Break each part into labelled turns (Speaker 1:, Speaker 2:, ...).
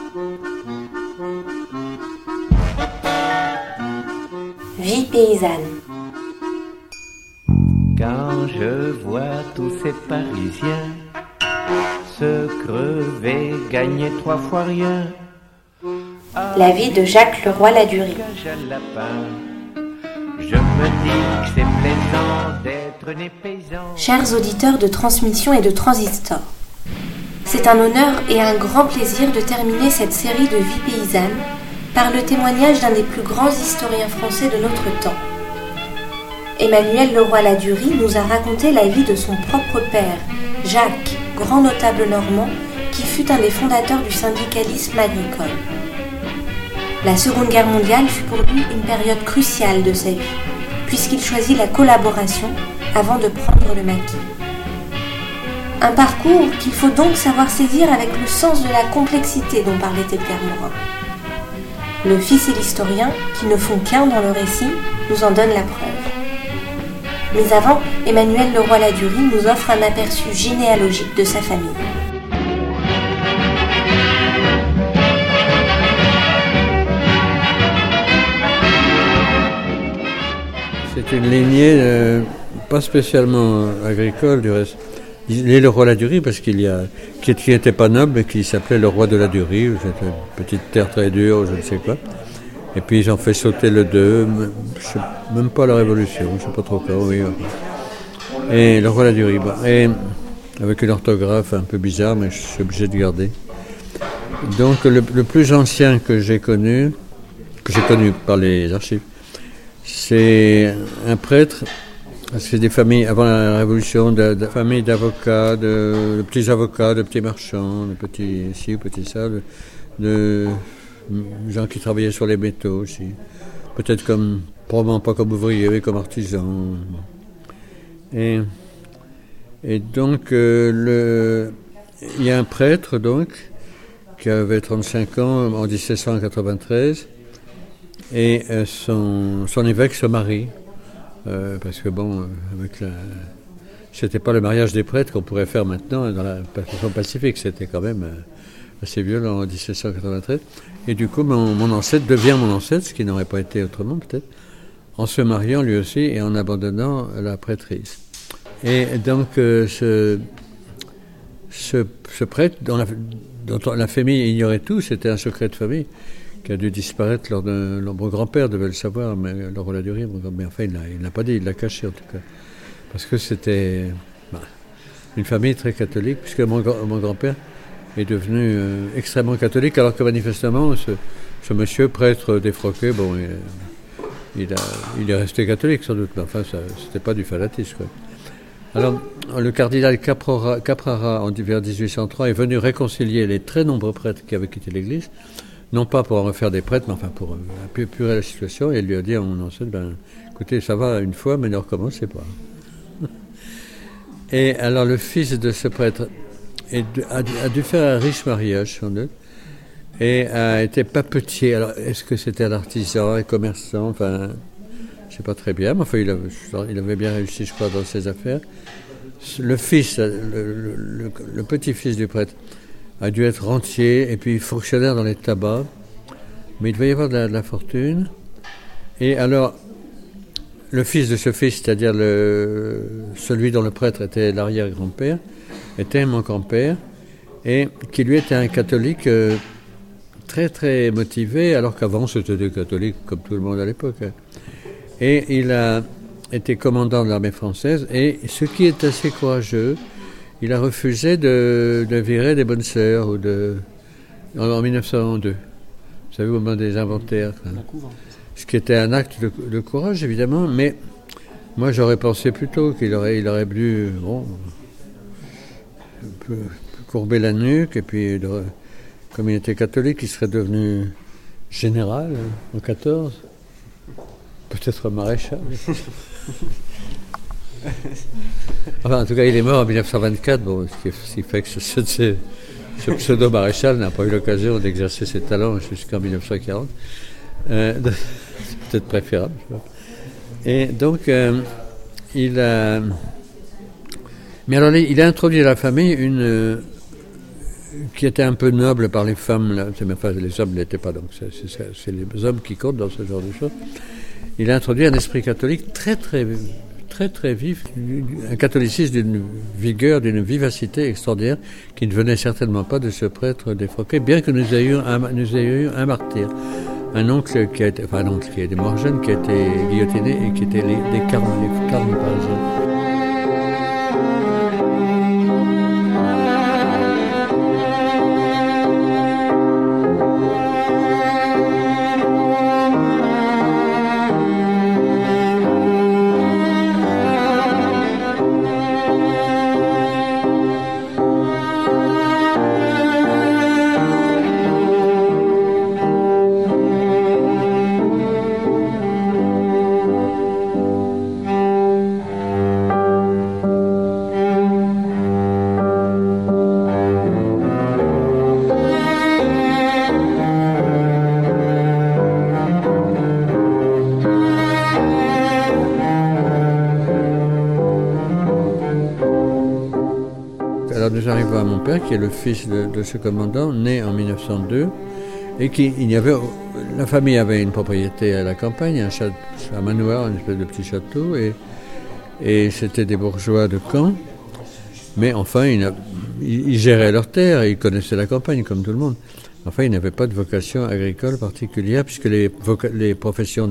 Speaker 1: Vie paysanne.
Speaker 2: Quand je vois tous ces Parisiens se crever, gagner 3 fois rien.
Speaker 1: La vie de Jacques Leroy-Ladurie.
Speaker 2: Je me dis que c'est plaisant d'être né paysan.
Speaker 1: Chers auditeurs de Transmission et de Transistor, c'est un honneur et un grand plaisir de terminer cette série de Vie paysanne par le témoignage d'un des plus grands historiens français de notre temps. Emmanuel Leroy-Ladurie nous a raconté la vie de son propre père, Jacques, grand notable normand, qui fut un des fondateurs du syndicalisme agricole. La Seconde Guerre mondiale fut pour lui une période cruciale de sa vie, puisqu'il choisit la collaboration avant de prendre le maquis. Un parcours qu'il faut donc savoir saisir avec le sens de la complexité dont parlait Edgar Morin. Le fils et l'historien, qui ne font qu'un dans le récit, nous en donnent la preuve. Mais avant, Emmanuel Leroy-Ladurie nous offre un aperçu généalogique de sa famille.
Speaker 3: C'est une lignée pas spécialement agricole du reste. Il est le roi Ladurie parce qui n'était pas noble et qui s'appelait le roi de Ladurie. C'était une petite terre très dure, je ne sais quoi. Et puis ils ont fait sauter le 2, même pas la Révolution, je ne sais pas trop quand, oui. Et le roi Ladurie, et avec une orthographe un peu bizarre, mais je suis obligé de garder. Donc le plus ancien que j'ai connu par les archives, c'est un prêtre. C'est des familles, avant la Révolution, de familles d'avocats, de petits avocats, de petits marchands, de petits ci, petits ça, de gens qui travaillaient sur les métaux aussi. Peut-être probablement pas comme ouvriers, mais comme artisans. Et donc, il y a un prêtre, donc, qui avait 35 ans en 1793, et son évêque se marie. Parce que c'était pas le mariage des prêtres qu'on pourrait faire maintenant dans la façon pacifique, c'était quand même assez violent en 1793. Et du coup, mon ancêtre devient mon ancêtre, ce qui n'aurait pas été autrement peut-être, en se mariant lui aussi et en abandonnant la prêtrise. Et donc, ce prêtre dont la famille ignorait tout, c'était un secret de famille, qui a dû disparaître lors de... Mon grand-père devait le savoir, mais Leroy-Ladurie, mais enfin, il l'a pas dit, il l'a caché en tout cas. Parce que c'était une famille très catholique, puisque mon grand-père est devenu extrêmement catholique, alors que manifestement, ce monsieur prêtre défroqué, il est resté catholique sans doute, mais enfin, c'était pas du fanatisme, quoi. Alors, le cardinal Caprara, vers 1803, est venu réconcilier les très nombreux prêtres qui avaient quitté l'Église, non pas pour en refaire des prêtres, mais enfin pour apurer la situation, et il lui a dit à mon ancêtre, écoutez, ça va une fois, mais ne recommencez pas. Et alors le fils de ce prêtre a dû faire un riche mariage, sans doute, et a été papetier. Alors, est-ce que c'était un artisan, un commerçant, enfin, je ne sais pas très bien, mais enfin, il avait bien réussi, je crois, dans ses affaires. Le fils, le petit-fils du prêtre, a dû être rentier et puis fonctionnaire dans les tabacs, mais il devait y avoir de la fortune. Et alors, le fils de ce fils, c'est-à-dire celui dont le prêtre était l'arrière-grand-père, était mon grand-père, et qui lui était un catholique très très motivé, alors qu'avant c'était des catholiques comme tout le monde à l'époque. Et il a été commandant de l'armée française, et ce qui est assez courageux, il a refusé de virer des bonnes sœurs en 1902. Vous savez, au moment des inventaires. Ce qui était un acte de courage, évidemment, mais moi j'aurais pensé plutôt qu'il aurait voulu un peu courber la nuque, et puis comme il était catholique, il serait devenu général en 14, peut-être maréchal. Enfin, en tout cas, il est mort en 1924, ce qui fait que ce pseudo-maréchal n'a pas eu l'occasion d'exercer ses talents jusqu'en 1940. C'est peut-être préférable. Je sais pas. Et donc, il a introduit à la famille qui était un peu noble par les femmes, là. Enfin, les hommes ne l'étaient pas, donc c'est les hommes qui comptent dans ce genre de choses. Il a introduit un esprit catholique très vif, un catholicisme d'une vigueur, d'une vivacité extraordinaire qui ne venait certainement pas de ce prêtre défroqué, bien que nous ayons eu un martyr, un oncle qui est mort jeune, qui a été guillotiné et qui était les carmes parisiens. Alors nous arrivons à mon père, qui est le fils de ce commandant, né en 1902, et la famille avait une propriété à la campagne, un manoir, une espèce de petit château, et c'était des bourgeois de Caen, mais enfin ils géraient leurs terres, ils connaissaient la campagne comme tout le monde. Enfin, ils n'avaient pas de vocation agricole particulière, puisque les professions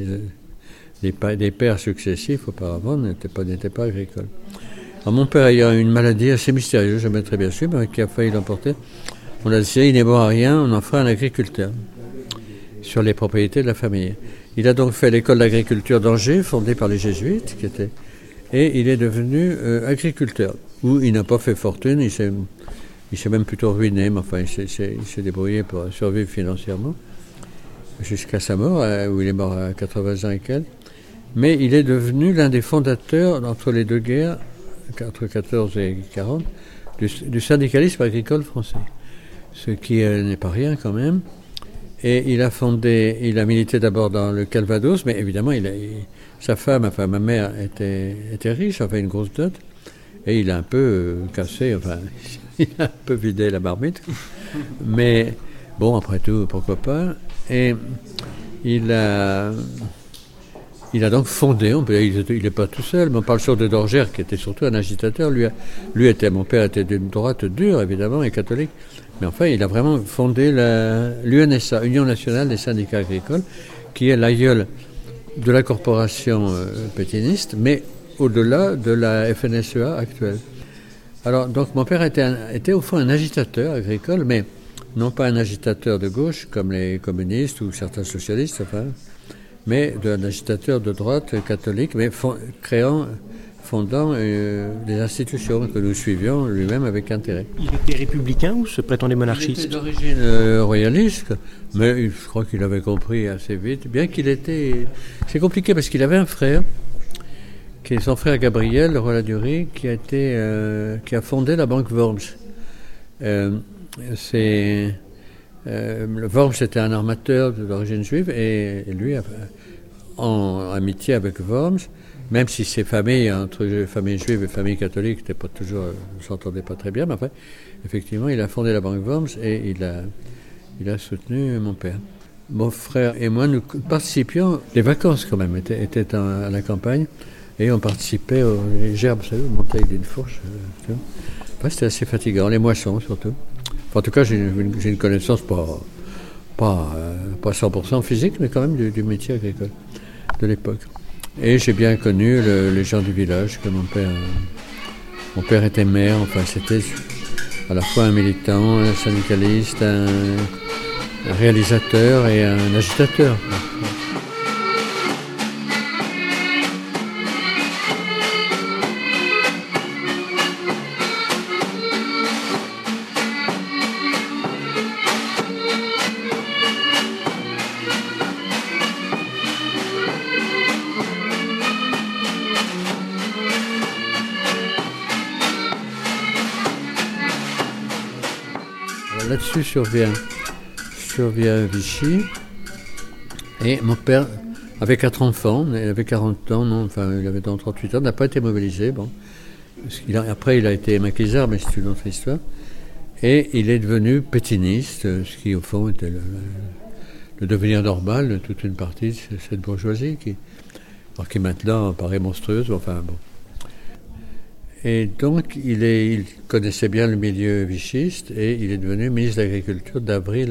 Speaker 3: des pères successifs auparavant n'étaient pas agricoles. Alors, mon père ayant une maladie assez mystérieuse, jamais très bien su, mais qui a failli l'emporter, on a décidé, il n'est bon à rien, on en fera un agriculteur sur les propriétés de la famille. Il a donc fait l'école d'agriculture d'Angers, fondée par les jésuites, et il est devenu agriculteur, où il n'a pas fait fortune, il s'est même plutôt ruiné, mais enfin il s'est débrouillé pour survivre financièrement, jusqu'à sa mort, où il est mort à 80 ans et quelques. Mais il est devenu l'un des fondateurs, entre les deux guerres, entre 14 et 40, du syndicalisme agricole français, ce qui n'est pas rien quand même. Et il a milité d'abord dans le Calvados, mais évidemment sa femme, enfin ma mère était riche, enfin une grosse dot, et il a un peu cassé, enfin il a un peu vidé la marmite, mais bon, après tout, pourquoi pas. Et il a donc fondé, il n'est pas tout seul, mais on parle surtout de Dorgère, qui était surtout un agitateur. Mon père était d'une droite dure, évidemment, et catholique, mais enfin, il a vraiment fondé l'UNSA, Union nationale des syndicats agricoles, qui est l'aïeul de la corporation pétainiste, mais au-delà de la FNSEA actuelle. Alors, donc, mon père était au fond un agitateur agricole, mais non pas un agitateur de gauche, comme les communistes ou certains socialistes, enfin, mais d'un agitateur de droite catholique, mais fondant des institutions que nous suivions lui-même avec intérêt.
Speaker 4: Il était républicain ou se prétendait monarchiste?
Speaker 3: Il était d'origine royaliste, mais je crois qu'il avait compris assez vite, bien qu'il était... C'est compliqué parce qu'il avait un frère, qui est son frère Gabriel, le roi Ladurie, qui a fondé la banque Worms. Worms était un armateur d'origine juive, et lui, en amitié avec Worms, même si ces familles, entre familles juives et familles catholiques, ne s'entendaient pas très bien, mais après, effectivement, il a fondé la banque Worms et il a soutenu mon père. Mon frère et moi, nous participions, les vacances quand même, étaient à la campagne, et on participait aux gerbes, vous savez, on montait avec une fourche. Enfin, c'était assez fatigant, les moissons surtout. Enfin, en tout cas, j'ai une connaissance pas 100% physique, mais quand même du métier agricole de l'époque. Et j'ai bien connu les gens du village, que mon père était maire, enfin c'était à la fois un militant, un syndicaliste, un réalisateur et un agitateur. Là-dessus survient Vichy, et mon père avait 4 enfants, il avait 40 ans, il avait 38 ans, n'a pas été mobilisé. Bon. Après, il a été maquisard, mais c'est une autre histoire. Et il est devenu pétainiste, ce qui au fond était le devenir normal de toute une partie de cette bourgeoisie qui maintenant paraît monstrueuse, enfin bon. Et donc il connaissait bien le milieu vichiste et il est devenu ministre de l'Agriculture d'avril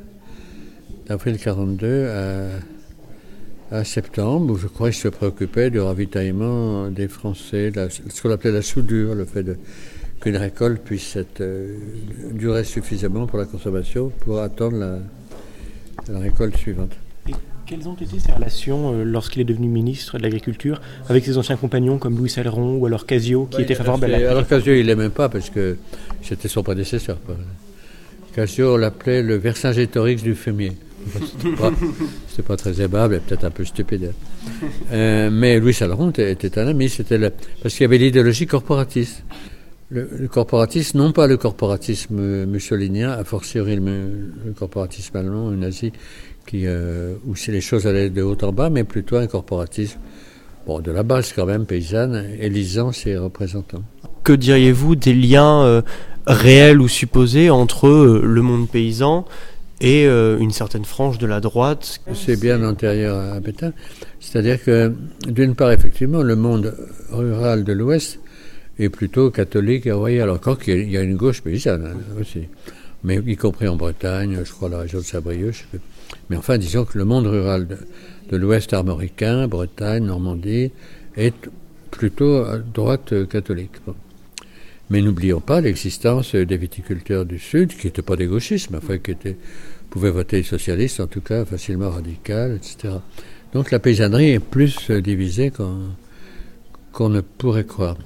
Speaker 3: 42 à septembre, où je crois qu'il se préoccupait du ravitaillement des Français, ce qu'on appelait la soudure, le fait qu'une récolte puisse durer suffisamment pour la consommation pour attendre la récolte suivante.
Speaker 4: Et quelles ont été ses relations lorsqu'il est devenu ministre de l'Agriculture avec ses anciens compagnons comme Louis Céleron ou alors Caziot qui étaient favorables à la...
Speaker 3: Alors Caziot, il ne l'aimait pas parce que c'était son prédécesseur. Caziot, on l'appelait le Vercingétorix du fumier. C'était pas très aimable et peut-être un peu stupide. Mais Louis Céleron était un ami, parce qu'il y avait l'idéologie corporatiste. Le corporatisme, non pas le corporatisme mussolinien, a fortiori le corporatisme allemand, le nazi, où les choses allaient de haut en bas, mais plutôt un corporatisme de la base quand même, paysanne, élisant ses représentants.
Speaker 4: Que diriez-vous des liens réels ou supposés entre le monde paysan et une certaine frange de la droite?
Speaker 3: C'est bien antérieur à Pétain. C'est-à-dire que, d'une part, effectivement, le monde rural de l'Ouest est plutôt catholique et royal. Encore qu'il y a une gauche paysanne aussi, mais y compris en Bretagne, je crois la région de Saint-Brieuc. Mais enfin, disons que le monde rural de l'Ouest armoricain, Bretagne, Normandie, est plutôt à droite catholique. Bon. Mais n'oublions pas l'existence des viticulteurs du Sud, qui n'étaient pas des gauchistes, mais enfin, qui pouvaient voter socialiste, en tout cas facilement radical, etc. Donc la paysannerie est plus divisée qu'on ne pourrait croire.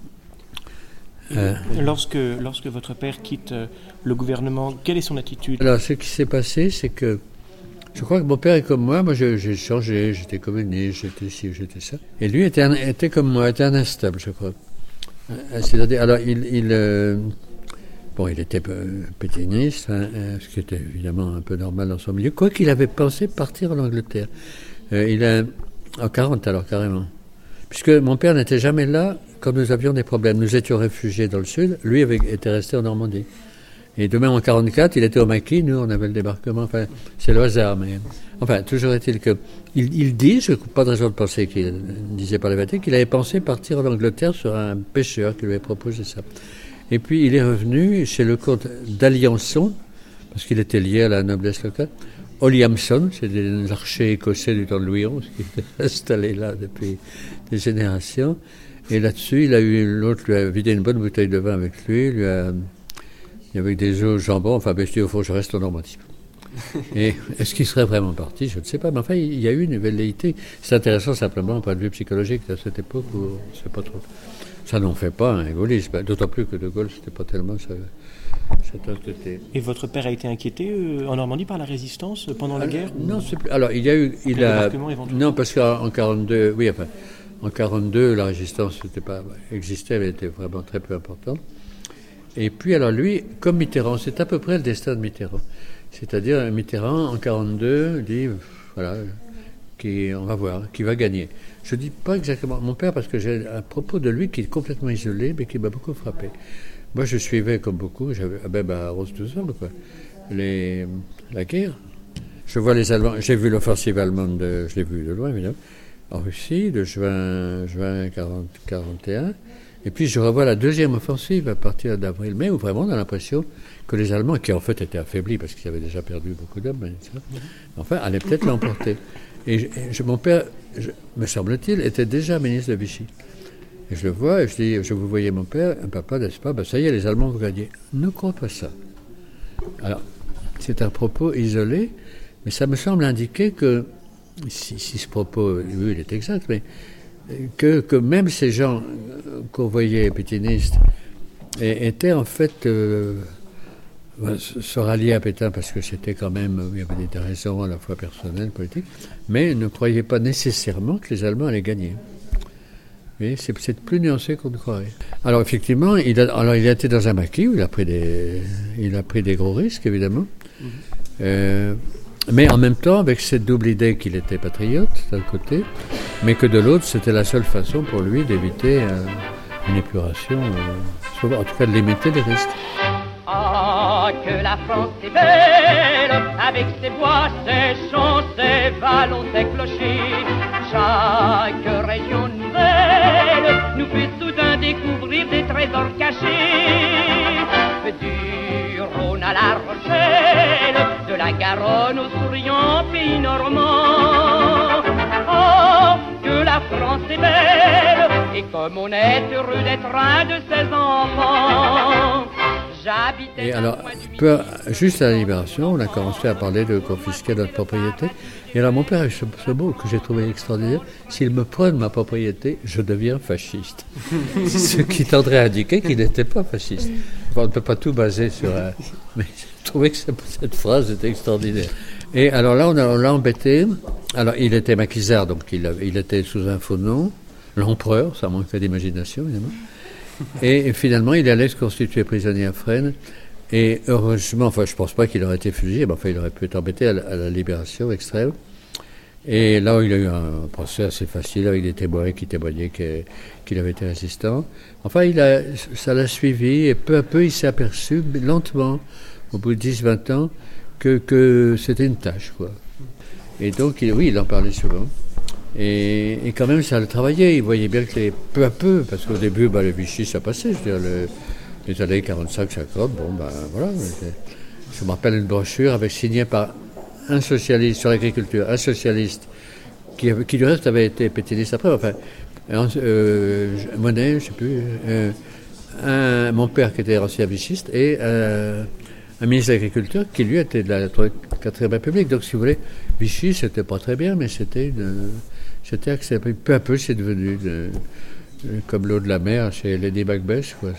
Speaker 4: Lorsque votre père quitte le gouvernement, quelle est son attitude?
Speaker 3: Alors, ce qui s'est passé, c'est que je crois que mon père est comme moi. Moi, j'ai changé, j'étais communiste, j'étais ci, j'étais ça. Et lui était comme moi, était un instable, je crois. C'est-à-dire, alors, il était pétainiste, ce qui était évidemment un peu normal dans son milieu, quoiqu'il avait pensé partir en Angleterre. En 40 alors, carrément. Puisque mon père n'était jamais là quand nous avions des problèmes. Nous étions réfugiés dans le Sud, lui était resté en Normandie. Et de même en 44, il était au maquis, nous on avait le débarquement, enfin c'est le hasard, mais enfin toujours est-il que il dit, je n'ai pas de raison de penser qu'il ne disait pas la vérité, qu'il avait pensé partir en Angleterre sur un pêcheur qui lui avait proposé ça. Et puis il est revenu chez le comte d'Aliançon, parce qu'il était lié à la noblesse locale. Williamson, c'est des archers écossais du temps de Louis XI qui étaient installés là depuis des générations. Et là-dessus, l'autre lui a vidé une bonne bouteille de vin avec lui, avec des œufs au jambon. Enfin, je dis au fond, je reste en Normandie. Et est-ce qu'il serait vraiment parti? Je ne sais pas. Mais enfin, il y a eu une velléité. C'est intéressant simplement, au point de vue psychologique, à cette époque où on ne sait pas trop. Ça n'en fait pas un gaullisme. D'autant plus que De Gaulle, c'était pas tellement ça.
Speaker 4: Et votre père a été inquiété en Normandie par la résistance pendant la guerre?
Speaker 3: Non, c'est plus. Alors, non, parce qu'en 42, oui, enfin, en 42, la résistance existait, elle était vraiment très peu importante. Et puis, alors lui, comme Mitterrand, c'est à peu près le destin de Mitterrand. C'est-à-dire, Mitterrand, en 42, dit, voilà, on va voir, qui va gagner. Je ne dis pas exactement mon père, parce que j'ai un propos de lui qui est complètement isolé, mais qui m'a beaucoup frappé. Moi, je suivais, comme beaucoup, j'avais à Rose 12 ans, quoi, la guerre. Je vois les Allemands, j'ai vu l'offensive allemande, je l'ai vue de loin, évidemment, en Russie, de juin 41. Et puis, je revois la deuxième offensive à partir d'avril-mai, où vraiment on a l'impression que les Allemands, qui en fait étaient affaiblis parce qu'ils avaient déjà perdu beaucoup d'hommes, enfin, allaient peut-être l'emporter. Et mon père, me semble-t-il, était déjà ministre de Vichy. Et je le vois et je dis, je vous voyais mon père, papa, n'est-ce pas, ça y est, les Allemands vont gagner. Ne crois pas ça. Alors, c'est un propos isolé, mais ça me semble indiquer que, si ce propos, oui, il est exact, mais que même ces gens qu'on voyait pétainistes étaient en fait se rallier à Pétain parce que c'était quand même, il y avait des raisons à la fois personnelles, politiques, mais ne croyaient pas nécessairement que les Allemands allaient gagner. Oui, c'est plus nuancé qu'on ne croirait. Alors effectivement, il a été dans un maquis où il a pris des gros risques, évidemment. Mais en même temps, avec cette double idée qu'il était patriote, d'un côté, mais que de l'autre, c'était la seule façon pour lui d'éviter une épuration, en tout cas de limiter les risques.
Speaker 5: que la France est belle, avec ses bois, ses champs, ses vallons, ses clochers. Chaque région nouvelle nous fait soudain découvrir des trésors cachés. Du Rhône à la Rochelle, de la Garonne au souriant pays normand. Oh, que la France est belle, et comme on est heureux d'être un de ses enfants.
Speaker 3: Et alors, juste à la Libération, on a commencé à parler de confisquer notre propriété. Et alors, mon père a eu ce mot que j'ai trouvé extraordinaire. S'il me prennent ma propriété, je deviens fasciste. Ce qui tendrait à indiquer qu'il n'était pas fasciste. Bon, on ne peut pas tout baser sur... mais j'ai trouvé que cette phrase était extraordinaire. Et alors là, on l'a embêté. Alors, il était maquisard, donc il était sous un faux nom. L'empereur, ça manque d'imagination, évidemment. Et finalement, il allait se constituer prisonnier à Fresnes. Et heureusement, enfin, je ne pense pas qu'il aurait été fusillé, mais enfin, il aurait pu être embêté à la Libération extrême. Et là, il a eu un procès assez facile avec des témoins qui témoignaient qu'il avait été résistant. Enfin, ça l'a suivi, et peu à peu, il s'est aperçu, lentement, au bout de 10-20 ans, que c'était une tâche, quoi. Et donc, il en parlait souvent. Et quand même, ça le travaillait. Il voyait bien que peu à peu, parce qu'au début, le Vichy, ça passait. Je veux dire, les années 45-50, voilà. Je me rappelle une brochure signée par un socialiste sur l'agriculture, un socialiste qui du reste avait été pétiniste après. Enfin, Monet, je ne sais plus. Mon père qui était ancien vichiste et un ministre de l'Agriculture qui lui était de la 4e République. Donc, si vous voulez, Vichy, c'était pas très bien, mais c'était accepté. Peu à peu, c'est devenu comme l'eau de la mer chez Lady Macbeth, quoi.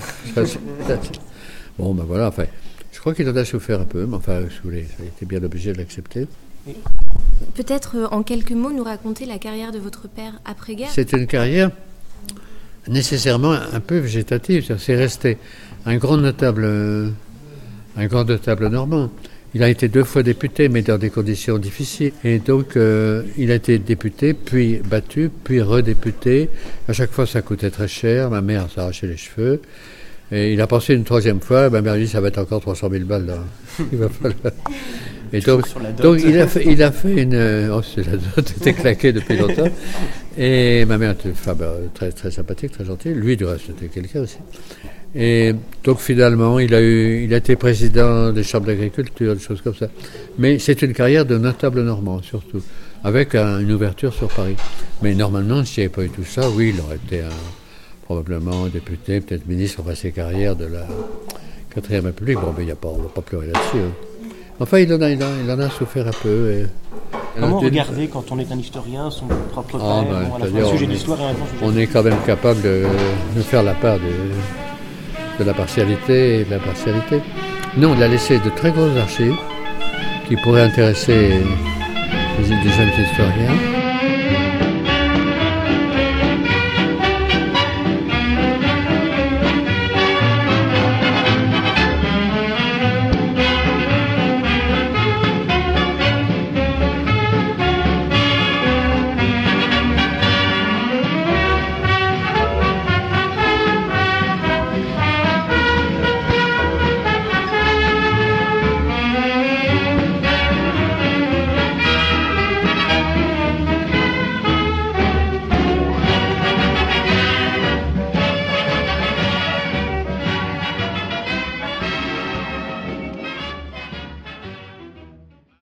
Speaker 3: Bon, voilà, enfin, je crois qu'il en a souffert un peu, mais enfin, si vous voulez, il était bien obligé de l'accepter.
Speaker 1: Peut-être en quelques mots nous raconter la carrière de votre père après-guerre.
Speaker 3: C'est une carrière nécessairement un peu végétative. C'est resté un grand notable normand. Il a été 2 fois député, mais dans des conditions difficiles. Et donc, il a été député, puis battu, puis redéputé. À chaque fois, ça coûtait très cher. Ma mère s'arrachait les cheveux. Et il a pensé une 3e fois. Ma mère dit, ça va être encore 300 000 balles, là. Il va falloir... Et donc il a fait une... Oh, la dot était claquée depuis longtemps. Et ma mère était une femme très, très sympathique, très gentille. Lui, du reste, c'était quelqu'un aussi. Et donc finalement, il a été président des chambres d'agriculture, des choses comme ça. Mais c'est une carrière de notable normand, surtout, avec une ouverture sur Paris. Mais normalement, s'il n'y avait pas eu tout ça, oui, il aurait été probablement député, peut-être ministre, enfin ses carrières de la 4e République. Bon, mais on ne va pas pleurer là-dessus. Hein. Enfin, il en a souffert un peu. Et
Speaker 6: comment regarder, quand on est un historien, son propre père, un sujet d'histoire et un grand sujet.
Speaker 3: On est quand même capable de faire la part de la partialité et de l'impartialité. Nous, on a laissé de très grosses archives qui pourraient intéresser les jeunes historiens.